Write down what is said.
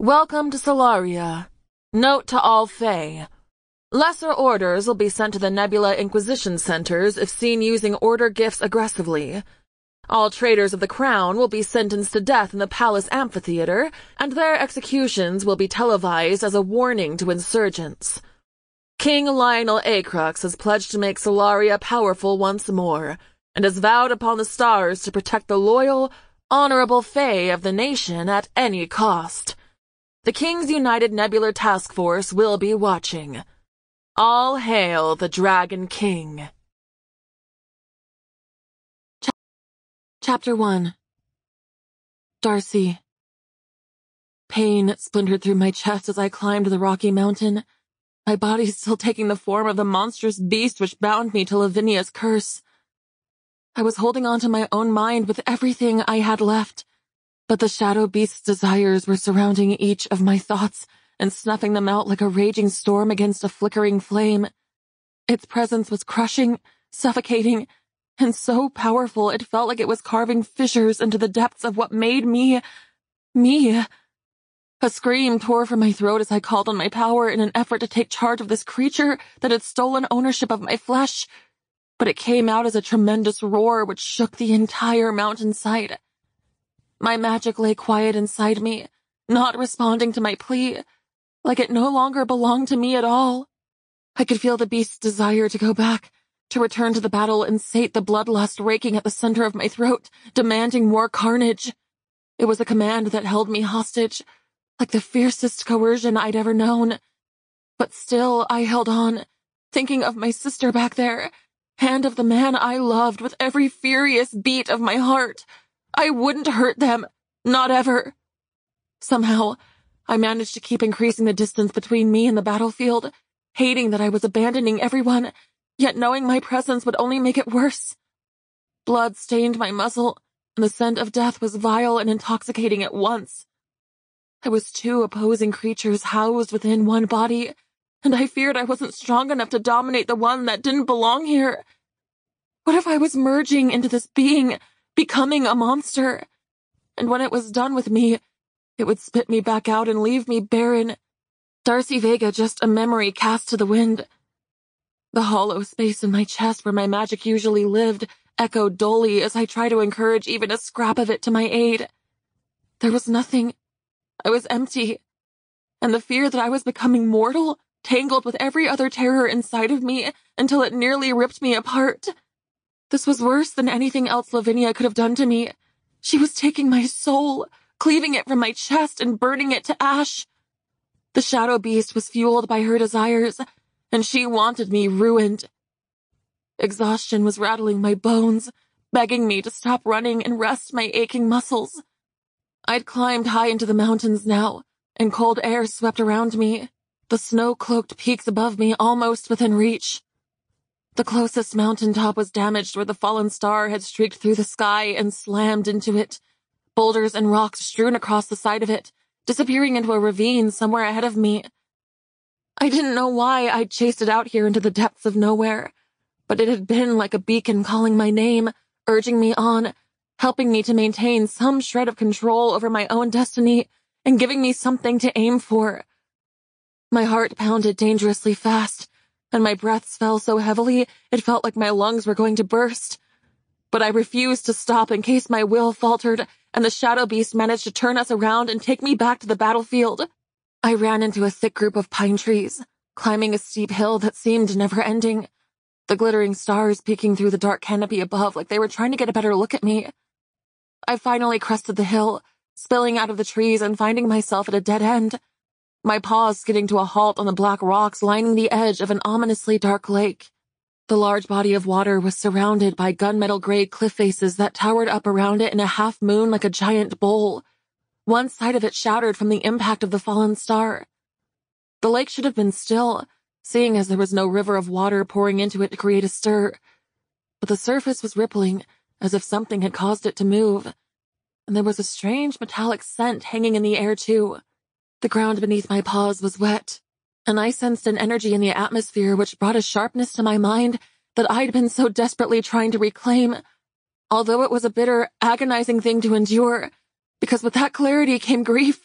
Welcome to Solaria. Note to all Fae. Lesser orders will be sent to the Nebula Inquisition Centers if seen using order gifts aggressively. All traitors of the Crown will be sentenced to death in the Palace Amphitheater, and their executions will be televised as a warning to insurgents. King Lionel Acrux has pledged to make Solaria powerful once more, and has vowed upon the stars to protect the loyal, honorable Fae of the nation at any cost. The King's United Nebular Task Force will be watching. All hail the Dragon King. Chapter 1. Darcy. Pain splintered through my chest as I climbed the rocky mountain, my body still taking the form of the monstrous beast which bound me to Lavinia's curse. I was holding on to my own mind with everything I had left, but the shadow beast's desires were surrounding each of my thoughts and snuffing them out like a raging storm against a flickering flame. Its presence was crushing, suffocating, and so powerful it felt like it was carving fissures into the depths of what made me. A scream tore from my throat as I called on my power in an effort to take charge of this creature that had stolen ownership of my flesh, but it came out as a tremendous roar which shook the entire mountainside. My magic lay quiet inside me, not responding to my plea, like it no longer belonged to me at all. I could feel the beast's desire to go back, to return to the battle and sate the bloodlust raking at the center of my throat, demanding more carnage. It was a command that held me hostage, like the fiercest coercion I'd ever known. But still I held on, thinking of my sister back there, and of the man I loved with every furious beat of my heart. I wouldn't hurt them, not ever. Somehow, I managed to keep increasing the distance between me and the battlefield, hating that I was abandoning everyone, yet knowing my presence would only make it worse. Blood stained my muzzle, and the scent of death was vile and intoxicating at once. I was two opposing creatures housed within one body, and I feared I wasn't strong enough to dominate the one that didn't belong here. What if I was merging into this being, becoming a monster? And when it was done with me, it would spit me back out and leave me barren. Darcy Vega just a memory cast to the wind. The hollow space in my chest where my magic usually lived echoed dully as I tried to encourage even a scrap of it to my aid. There was nothing. I was empty. And the fear that I was becoming mortal tangled with every other terror inside of me until it nearly ripped me apart. This was worse than anything else Lavinia could have done to me. She was taking my soul, cleaving it from my chest and burning it to ash. The shadow beast was fueled by her desires, and she wanted me ruined. Exhaustion was rattling my bones, begging me to stop running and rest my aching muscles. I'd climbed high into the mountains now, and cold air swept around me, the snow-cloaked peaks above me almost within reach. The closest mountaintop was damaged where the fallen star had streaked through the sky and slammed into it, boulders and rocks strewn across the side of it, disappearing into a ravine somewhere ahead of me. I didn't know why I'd chased it out here into the depths of nowhere, but it had been like a beacon calling my name, urging me on, helping me to maintain some shred of control over my own destiny and giving me something to aim for. My heart pounded dangerously fast, and my breaths fell so heavily it felt like my lungs were going to burst. But I refused to stop in case my will faltered and the shadow beast managed to turn us around and take me back to the battlefield. I ran into a thick group of pine trees, climbing a steep hill that seemed never-ending, the glittering stars peeking through the dark canopy above like they were trying to get a better look at me. I finally crested the hill, spilling out of the trees and finding myself at a dead end, my paws skidding to a halt on the black rocks lining the edge of an ominously dark lake. The large body of water was surrounded by gunmetal-gray cliff faces that towered up around it in a half-moon like a giant bowl. One side of it shattered from the impact of the fallen star. The lake should have been still, seeing as there was no river of water pouring into it to create a stir. But the surface was rippling, as if something had caused it to move. And there was a strange metallic scent hanging in the air, too. The ground beneath my paws was wet, and I sensed an energy in the atmosphere which brought a sharpness to my mind that I'd been so desperately trying to reclaim, although it was a bitter, agonizing thing to endure, because with that clarity came grief.